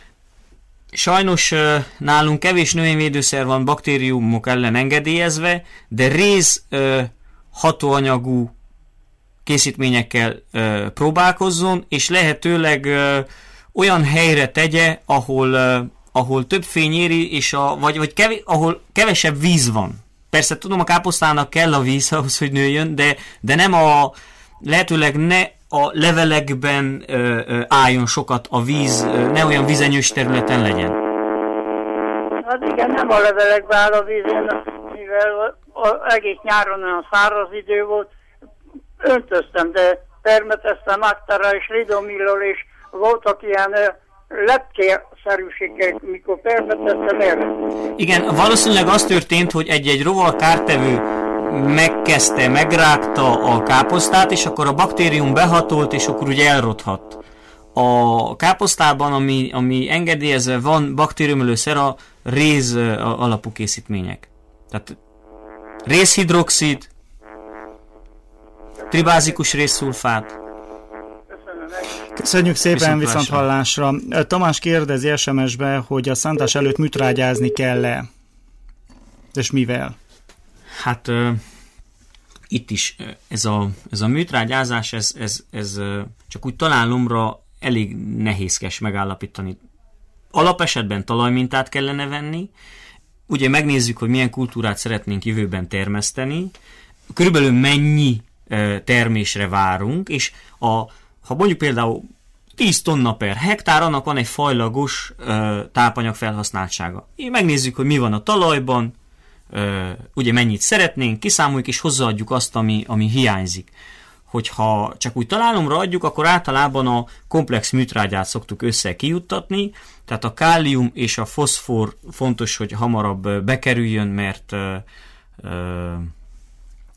sajnos ö, nálunk kevés növényvédőszer van baktériumok ellen engedélyezve, de réz ö, hatóanyagú készítményekkel ö, próbálkozzon, és lehetőleg ö, olyan helyre tegye, ahol, ö, ahol több fény éri, és a, vagy, vagy kevés, ahol kevesebb víz van. Persze tudom, a káposztának kell a víz ahhoz, hogy nőjön, de, de nem a, lehetőleg ne a levelekben ö, ö, álljon sokat a víz, ö, ne olyan vizenyős területen legyen. Hát igen, nem a levelekben áll a víz, mivel az egész nyáron olyan száraz idő volt, öntöztem, de permeteztem aktára és ridomillal, és voltak ilyen lepkészerűségek, mikor permeteztem el. Igen, valószínűleg az történt, hogy egy-egy rovar kártevő megkezdte, megrágta a káposztát, és akkor a baktérium behatolt, és akkor ugye elrothadt. A káposztában, ami, ami engedélyezve van baktériumölőszer, a réz alapú készítmények. Tehát rézhidroxid, tribázikus rézszulfát. Köszönjük szépen, viszont hallásra. Tamás kérdezi es em es-be, hogy a szántás előtt műtrágyázni kell-e? És mivel? Hát uh, itt is ez a, ez a műtrágyázás, ez, ez, ez uh, csak úgy találomra elég nehézkes megállapítani. Alapesetben talajmintát kellene venni, ugye megnézzük, hogy milyen kultúrát szeretnénk jövőben termeszteni, körülbelül mennyi uh, termésre várunk, és a, ha mondjuk például tíz tonna per hektár, annak van egy fajlagos uh, tápanyag felhasználtsága. Én megnézzük, hogy mi van a talajban, uh, ugye mennyit szeretnénk, kiszámoljuk és hozzáadjuk azt, ami, ami hiányzik. Hogyha csak úgy találomra adjuk, akkor általában a komplex műtrágyát szoktuk össze kijuttatni, tehát a kálium és a foszfor fontos, hogy hamarabb bekerüljön, mert uh, uh,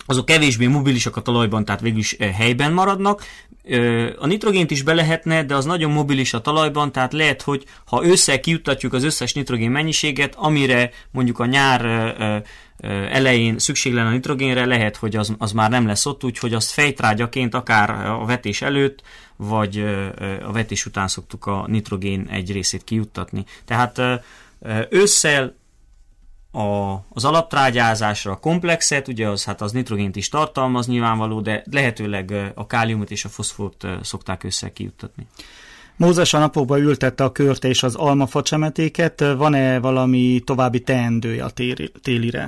azok kevésbé mobilisak a talajban, tehát végül is helyben maradnak. A nitrogént is be lehetne, de az nagyon mobilis a talajban, tehát lehet, hogy ha ősszel kijuttatjuk az összes nitrogén mennyiséget, amire mondjuk a nyár elején szükség lenne a nitrogénre, lehet, hogy az, az már nem lesz ott, úgyhogy azt fejtrágyaként akár a vetés előtt, vagy a vetés után szoktuk a nitrogén egy részét kijuttatni. Tehát ősszel A, az alaptrágyázásra a komplexet, ugye az, hát az nitrogént is tartalmaz nyilvánvaló, de lehetőleg a káliumot és a foszfort szokták össze kijuttatni. Mózes a napokba ültette a kört és az almafa csemetéket, van-e valami további teendője a téli, télire?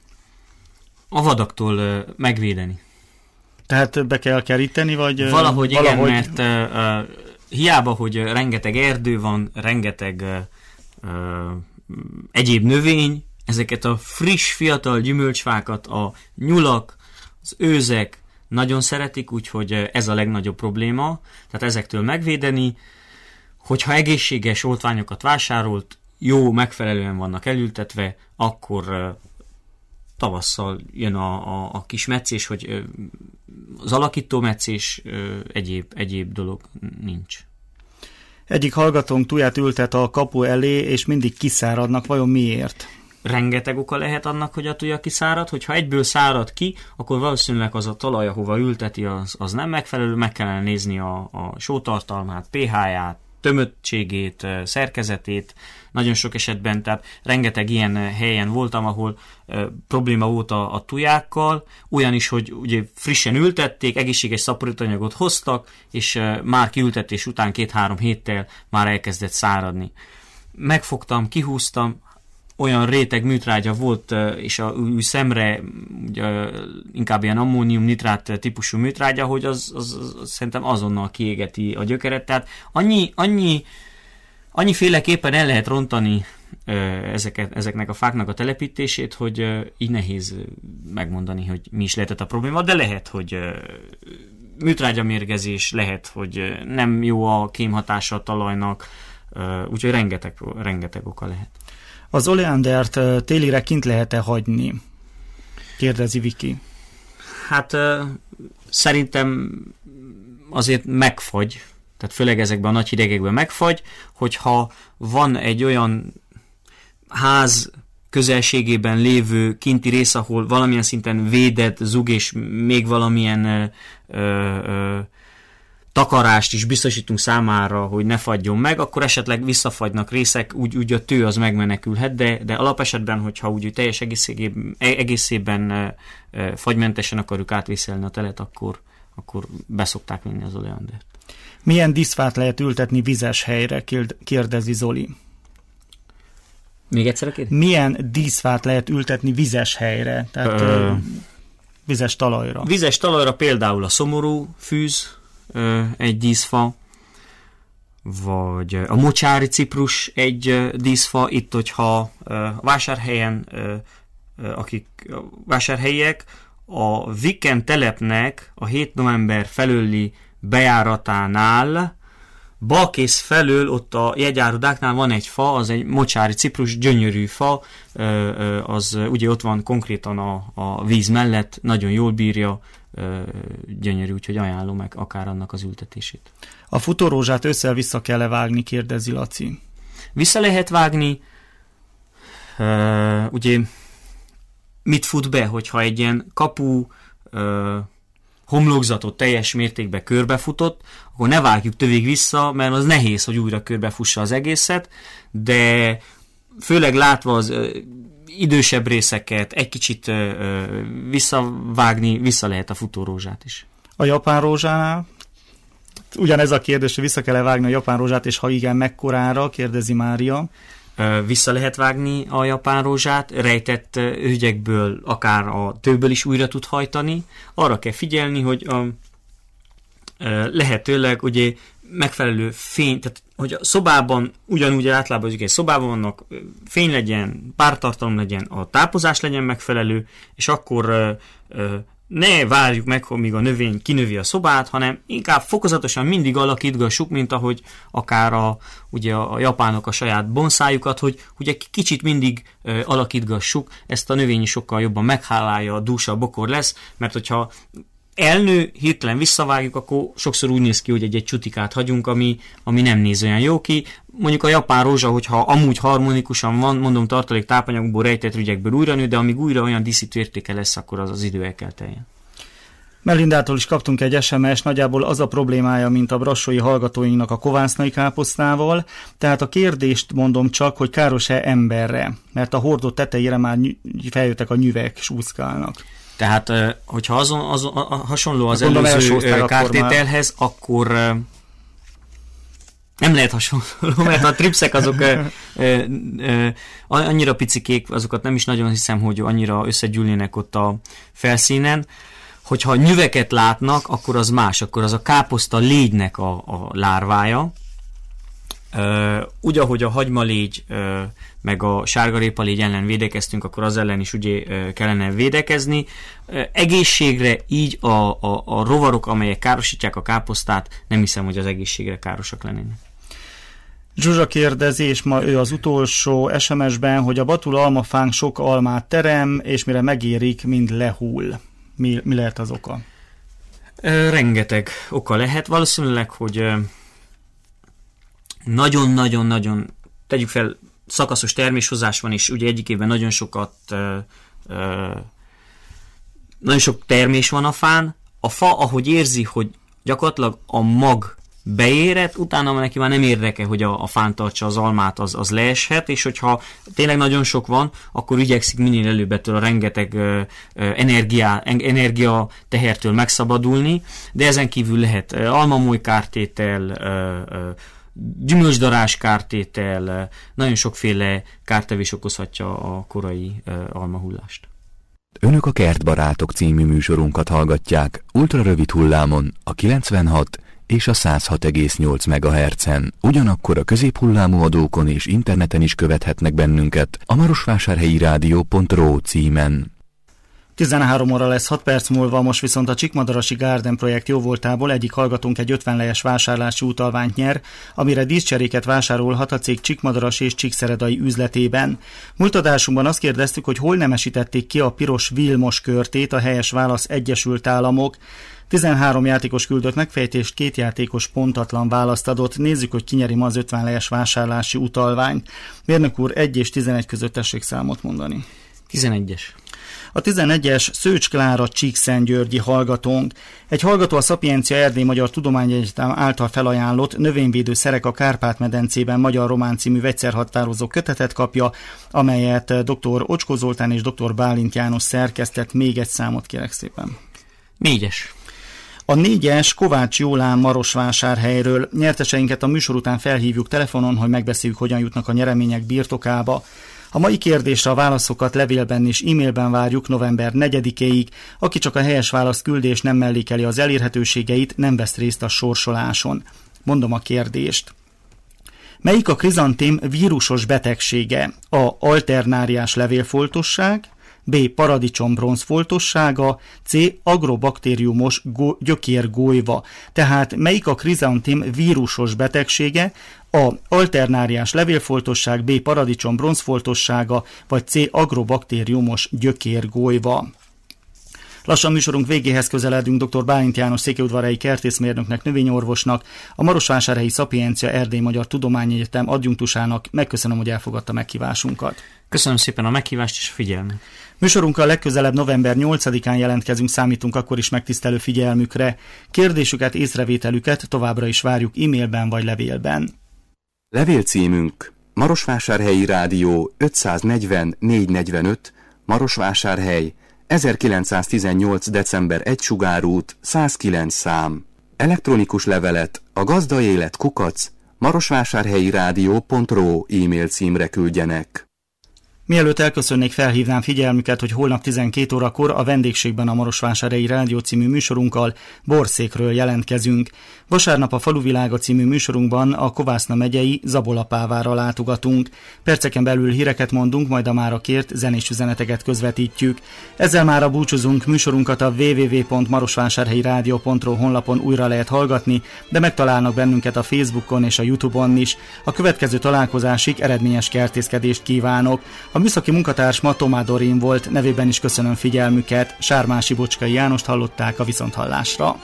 A vadaktól megvédeni. Tehát be kell keríteni, vagy... Valahogy igen, valahogy... mert uh, uh, hiába, hogy rengeteg erdő van, rengeteg uh, uh, egyéb növény, ezeket a friss, fiatal gyümölcsfákat a nyulak, az őzek nagyon szeretik, úgyhogy ez a legnagyobb probléma. Tehát ezektől megvédeni, hogyha egészséges oltványokat vásárolt, jó, megfelelően vannak elültetve, akkor tavasszal jön a, a, a kis meccés, hogy az alakító meccés, egyéb, egyéb dolog nincs. Egyik hallgatónk tuját ültet a kapu elé, és mindig kiszáradnak. Vajon miért? Rengeteg oka lehet annak, hogy a tuja kiszárad. Hogyha egyből szárad ki, akkor valószínűleg az a talaj, ahova ülteti, az, az nem megfelelő. Meg kellene nézni a, a sótartalmát, pé há-ját, tömöttségét, szerkezetét. Nagyon sok esetben, tehát rengeteg ilyen helyen voltam, ahol e, probléma volt a, a tujákkal. Olyan is, hogy ugye frissen ültették, egészséges szaporítóanyagot hoztak, és e, már kiültetés után két-három héttel már elkezdett száradni. Megfogtam, kihúztam, olyan réteg műtrágya volt, és a új szemre ugye, inkább ilyen ammónium nitrát típusú műtrágya, hogy az, az, az, az szerintem azonnal kiégeti a gyökeret. Tehát annyi, annyi, annyiféleképpen el lehet rontani ezeket, ezeknek a fáknak a telepítését, hogy így nehéz megmondani, hogy mi is lehetett a probléma, de lehet, hogy műtrágyamérgezés, lehet, hogy nem jó a kémhatása a talajnak, úgyhogy rengeteg, rengeteg oka lehet. Az oleandert télire kint lehet-e hagyni? Kérdezi Viki. Hát szerintem azért megfagy, tehát főleg ezekben a nagy hidegekben megfagy, hogyha van egy olyan ház közelségében lévő kinti rész, ahol valamilyen szinten védett zug és még valamilyen ö, ö, takarást is biztosítunk számára, hogy ne fagyjon meg, akkor esetleg visszafagynak részek, úgy, úgy a tő az megmenekülhet, de, de alapesetben, hogyha úgy teljes egészében, egészében fagymentesen akarjuk átvészelni a telet, akkor, akkor beszokták vinni az oleandert. Milyen diszfát lehet ültetni vizes helyre, kérdezi Zoli. Még egyszer a kérdés? Milyen díszfát lehet ültetni vizes helyre, tehát ö... vizes talajra? Vizes talajra például a szomorú fűz, egy díszfa, vagy a mocsári ciprus egy díszfa. Itt, hogyha a vásárhelyen, akik vásárhelyiek, a Viken telepnek a hét november felőli bejáratánál, balkész felől, ott a jegyárudáknál van egy fa, az egy mocsári ciprus, gyönyörű fa, az ugye ott van konkrétan a, a víz mellett, nagyon jól bírja, gyönyörű, úgyhogy ajánlom meg akár annak az ültetését. A futórózsát ősszel vissza kell-e vágni, kérdezi Laci. Vissza lehet vágni, uh, ugye mit fut be, hogyha egy ilyen kapu uh, homlokzatot teljes mértékben körbefutott, akkor ne vágjuk tövig vissza, mert az nehéz, hogy újra körbefussa az egészet, de főleg látva az uh, idősebb részeket, egy kicsit ö, ö, visszavágni, vissza lehet a futórózsát is. A japán rózsánál? Ugyanez a kérdés, hogy vissza kell-e vágni a japán rózsát, és ha igen, mekkorára, kérdezi Mária. Ö, vissza lehet vágni a japán rózsát, rejtett ügyekből, akár a tőből is újra tud hajtani. Arra kell figyelni, hogy a, ö, lehetőleg ugye megfelelő fény, tehát hogy a szobában, ugyanúgy általában egy szobában vannak, fény legyen, pártartalom legyen, a tápozás legyen megfelelő, és akkor ö, ö, ne várjuk meg, hogy míg a növény kinövi a szobát, hanem inkább fokozatosan mindig alakítgassuk, mint ahogy akár a, ugye a japánok a saját bonszájukat, hogy ugye kicsit mindig uh, alakítgassuk, ezt a növény is sokkal jobban meghálálja, dúsabb bokor lesz, mert hogyha elnő, hirtelen visszavágjuk, akkor sokszor úgy néz ki, hogy egy-egy csutikát hagyunk, ami, ami nem néz olyan jó ki. Mondjuk a japán rózsa, hogyha amúgy harmonikusan van, mondom, tartalék tápanyagból, rejtett rügyekből újra nő, de amíg újra olyan díszítő értéke lesz, akkor az az idő el kell teljen. Melindától is kaptunk egy es em es, nagyjából az a problémája, mint a brassói hallgatóinknak a kovásznai káposztával, tehát a kérdést mondom csak, hogy káros-e emberre, mert a hordó tetejére már feljöttek a nyüvek, súszkálnak. Tehát, hogyha azon, azon a, hasonló az Gondolom előző kártételhez, akkor, akkor nem lehet hasonló, mert a tripszek azok ö, ö, ö, annyira picikék, azokat nem is nagyon hiszem, hogy annyira összegyűlnének ott a felszínen. Hogyha nyüveket látnak, akkor az más, akkor az a káposzta légynek a, a lárvája. Uh, úgy, ahogy a hagymalégy uh, meg a sárgarépalégy ellen védekeztünk, akkor az ellen is ugye uh, kellene védekezni. Uh, egészségre így a, a, a rovarok, amelyek károsítják a káposztát, nem hiszem, hogy az egészségre károsak lennének. Zsuzsa kérdezi, és ma ő az utolsó es em es-ben, hogy a Batul almafánk sok almát terem, és mire megérik, mind lehull. Mi, mi lehet az oka? Uh, rengeteg oka lehet. Valószínűleg, hogy uh, nagyon-nagyon-nagyon, tegyük fel, szakaszos terméshozás van, és ugye egyik évben nagyon sokat, ö, ö, nagyon sok termés van a fán. A fa, ahogy érzi, hogy gyakorlatilag a mag beérett, utána neki már nem érdeke, hogy a, a fán tartsa az almát, az, az leeshet, és hogyha tényleg nagyon sok van, akkor igyekszik minél előbb ettől a rengeteg ö, ö, energiá, energia tehertől megszabadulni, de ezen kívül lehet almamoly kártétel, ö, ö, gyümölcsdarás kártétel, nagyon sokféle kártevés okozhatja a korai uh, almahullást. Önök a Kertbarátok című műsorunkat hallgatják ultrarövid hullámon a kilencvenhat és a száz hat egész nyolc megahertzen. Ugyanakkor a középhullámú adókon és interneten is követhetnek bennünket a marosvásárhelyi rádió pont ro címen. tizenhárom óra lesz hat perc múlva, most viszont a Csíkmadarasi Garden projekt jóvoltából egyik hallgatónk egy ötven lejes vásárlási utalványt nyer, amire díszcseréket vásárolhat a cég Csíkmadarasi és Csíkszeredai üzletében. Múlt adásunkban azt kérdeztük, hogy hol nemesítették ki a piros Vilmos körtét, a helyes válasz Egyesült Államok. tizenhárom játékos küldött megfejtést, két játékos pontatlan választ adott. Nézzük, hogy ki nyeri ma az ötven lejes vásárlási utalványt. Mérnök úr, egy és tizenegy között tessék számot mondani. tizenegyes. A tizenegyes Szőcs Klára Csíkszentgyörgyi hallgatónk. Egy hallgató a Szapiencia Erdély Magyar Tudományegyetem által felajánlott Növényvédő szerek a Kárpát-medencében magyar-román című vegyszerhatározó kötetet kapja, amelyet dr. Ocskó Zoltán és dr. Bálint János szerkesztett. Még egy számot kérek szépen. Négyes. A négyes Kovács Jólán Marosvásárhelyről. Nyerteseinket a műsor után felhívjuk telefonon, hogy megbeszéljük, hogyan jutnak a nyeremények birtokába. A mai kérdésre a válaszokat levélben és e-mailben várjuk november negyedikéig. Aki csak a helyes választ küldi és nem mellékeli az elérhetőségeit, nem vesz részt a sorsoláson. Mondom a kérdést. Melyik a krizantém vírusos betegsége? A. Alternáriás levélfoltosság, B. Paradicsom bronzfoltossága, C. Agrobaktériumos go- gyökérgólyva. Tehát melyik a krizantém vírusos betegsége? A. Alternáriás levélfoltosság, B. Paradicsom bronzfoltossága, vagy C. Agrobaktériumos gyökérgólyva. Lassan műsorunk végéhez közeledünk. dr. Bálint János székelyudvarhelyi kertészmérnöknek, növényorvosnak, a Marosvásárhelyi Szapiencia Erdély Magyar Tudományegyetem adjunktusának. Megköszönöm, hogy elfogadta meghívásunkat. Köszönöm szépen a meghívást és a figyelmet. Műsorunkkal legközelebb november nyolcadikán jelentkezünk, számítunk akkor is megtisztelő figyelmükre. Kérdésüket, észrevételüket továbbra is várjuk e-mailben vagy levélben. Levélcímünk Marosvásárhelyi Rádió ötszáznegyven négyszáznegyvenöt, Marosvásárhely, ezerkilencszáztizennyolc. december egy Sugárút, száz kilenc szám. Elektronikus levelet a gazdaélet kukac marosvásárhelyi rádió pont ro e-mail címre küldjenek. Mielőtt elköszönnék, felhívnám figyelmüket, hogy holnap tizenkét órakor a vendégségben a Marosvásárhelyi Rádió című műsorunkkal Borszékről jelentkezünk. Vasárnap a Faluvilága című műsorunkban a Kovászna megyei Zabolapávára látogatunk. Perceken belül híreket mondunk, majd a mára kért zenés üzeneteket közvetítjük. Ezzel mára búcsúzunk, műsorunkat a double-u double-u double-u pont marosvásárhelyi rádió pont ro honlapon újra lehet hallgatni, de megtalálnak bennünket a Facebookon és a YouTube-on is. A következő találkozásig eredményes kertészkedést kívánok. A műszaki munkatárs ma Tomá Dorin volt, nevében is köszönöm figyelmüket. Sármási Bocskai Jánost hallották, a viszonthallásra.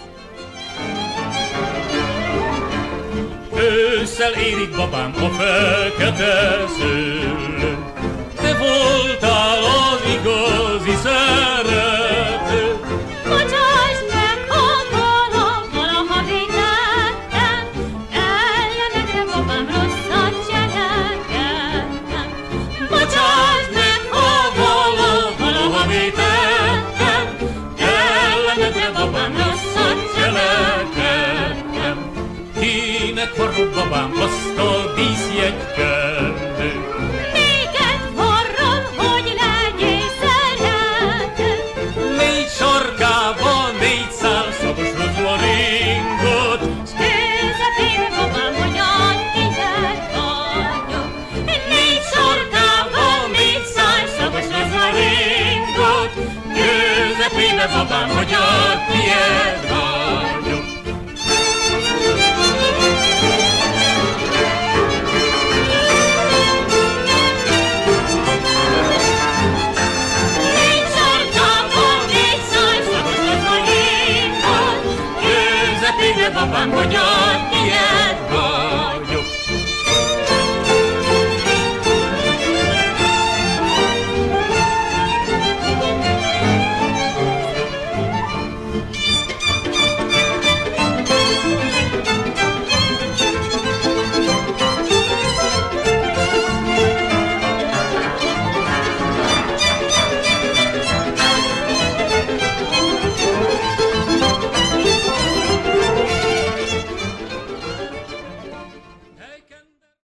Ősszel érik babám a fekete szőlő, te voltál az igazi szerető. Bocsáss meg, ha valaha, valaha vétettem, eljönnek, de babám rosszat cselekedtem. Bocsáss meg, ha valaha, valaha vétettem, eljönnek, de babám rosszat cselekedtem. Kinek varrod babám azt a díszjegykedő? Néked varrom, hogy legyél szerető. Négy sarkában négy szál szagos rozmaringot, S közepén babám, hogy a tiéd vagyok. Négy sarkában négy szál szagos rozmaringot, közepébe babám, hogy a tiéd